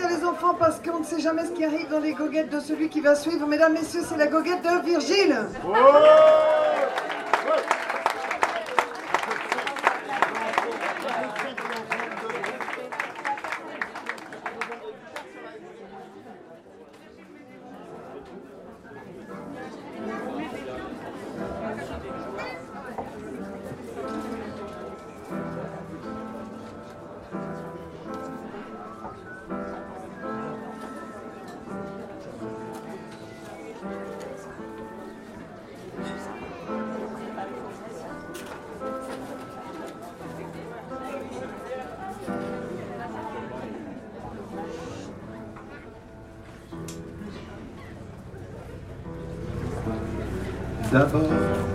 sortir les enfants parce qu'on ne sait jamais ce qui arrive dans les goguettes de celui qui va suivre. Mesdames, messieurs, c'est la goguette de Virgile. Oh, D'abord,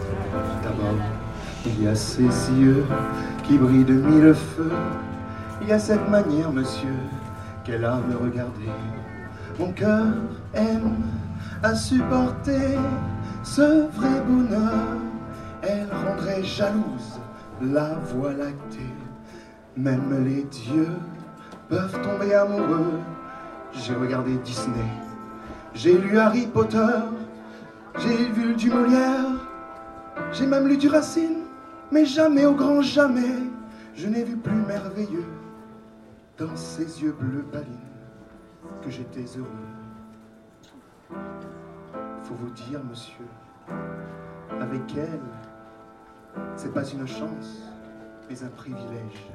il y a ces yeux qui brillent de mille feux. Il y a cette manière, monsieur, qu'elle a me regarder. Mon cœur aime à supporter ce vrai bonheur. Elle rendrait jalouse la voie lactée. Même les dieux peuvent tomber amoureux. J'ai regardé Disney, j'ai lu Harry Potter, j'ai vu du Molière, j'ai même lu du Racine, mais jamais, au grand jamais, je n'ai vu plus merveilleux dans ses yeux bleus palines que j'étais heureux. Faut vous dire, monsieur, avec elle, c'est pas une chance, mais un privilège.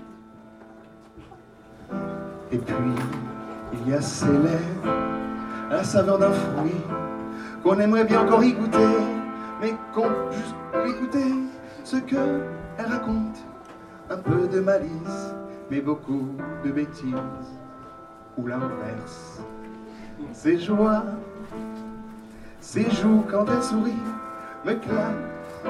Et puis, il y a ces lèvres, à la saveur d'un fruit, qu'on aimerait bien encore y goûter, mais qu'on juste lui goûter ce que elle raconte. Un peu de malice, mais beaucoup de bêtises, ou l'inverse. Ses joies, ses joues quand elle sourit, me claquent.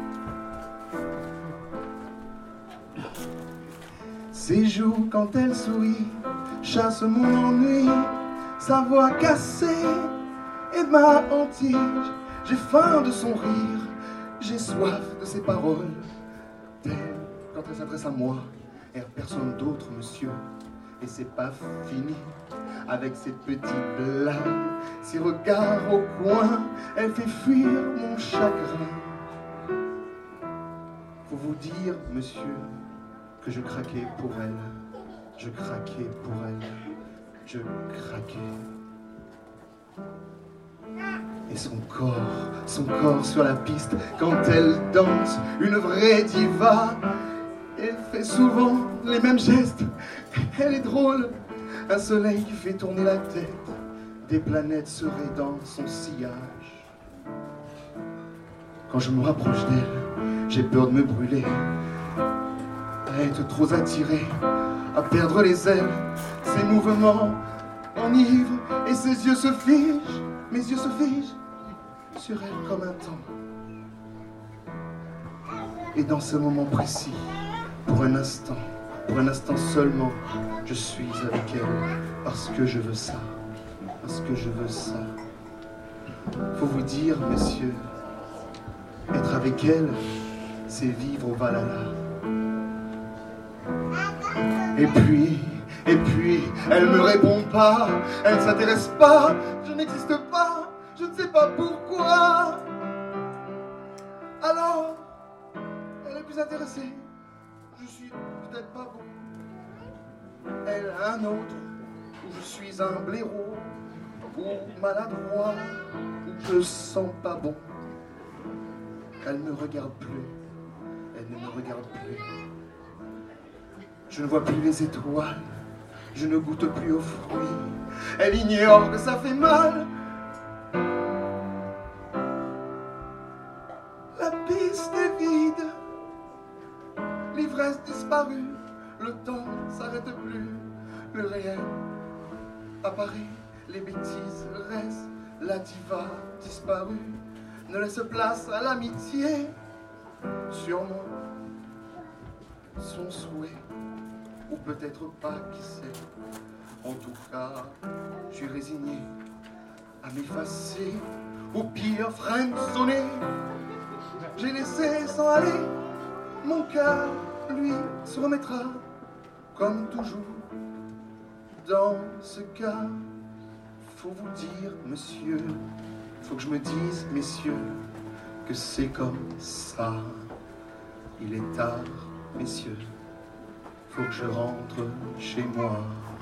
Ses joues quand elle sourit, chasse mon ennui, sa voix cassée et ma hantise. J'ai faim de son rire, j'ai soif de ses paroles. Telle, quand elle s'adresse à moi, et à personne d'autre, monsieur. Et c'est pas fini, avec ses petites blagues, ses regards au coin, elle fait fuir mon chagrin. Faut vous dire, monsieur, que je craquais pour elle. Je craquais pour elle. Je craquais. Et son corps sur la piste, quand elle danse, une vraie diva. Elle fait souvent les mêmes gestes, elle est drôle. Un soleil qui fait tourner la tête, des planètes seraient dans son sillage. Quand je me rapproche d'elle, j'ai peur de me brûler, à être trop attiré, à perdre les ailes. Ses mouvements enivrent et ses yeux se figent. Mes yeux se figent sur elle comme un temps. Et dans ce moment précis, pour un instant seulement, je suis avec elle, parce que je veux ça, parce que je veux ça. Faut vous dire, messieurs, être avec elle, c'est vivre au Valhalla. Et puis, elle me répond pas, elle ne s'intéresse pas, je n'existe pas, je ne sais pas pourquoi. Alors, elle est plus intéressée, je suis peut-être pas bon. Elle a un autre, où je suis un blaireau, ou maladroit, ou je sens pas bon. Elle ne me regarde plus, elle ne me regarde plus. Je ne vois plus les étoiles, je ne goûte plus aux fruits. Elle ignore que ça fait mal. La piste est vide, l'ivresse disparue, le temps s'arrête plus, le réel apparaît, les bêtises restent, la diva disparue ne laisse place à l'amitié, sûrement son souhait. Ou peut-être pas, qui sait. En tout cas, je suis résigné à m'effacer, au pire friendzonné. J'ai laissé s'en aller, mon cœur, lui, se remettra, comme toujours. dans ce cas, faut vous dire, monsieur, faut que je me dise, messieurs, que c'est comme ça. Il est tard, messieurs, faut que je rentre chez moi.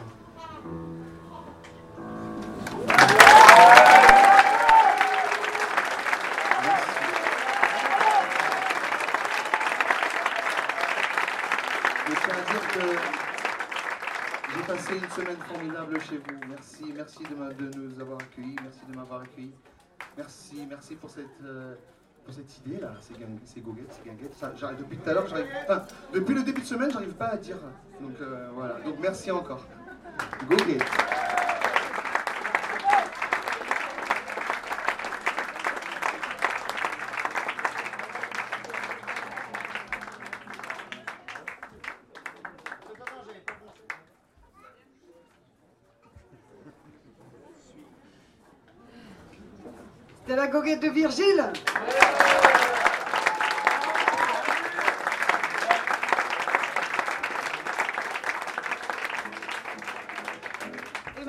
Je tiens à dire que j'ai passé une semaine formidable chez vous. Merci, merci de nous avoir accueillis, merci de m'avoir accueilli. Merci pour cette idée-là, ces goguettes, ces guinguettes. J'arrive depuis tout à l'heure, depuis le début de semaine, j'arrive pas à dire. Donc voilà, donc merci encore. Goguettes. C'était la goguette de Virgile.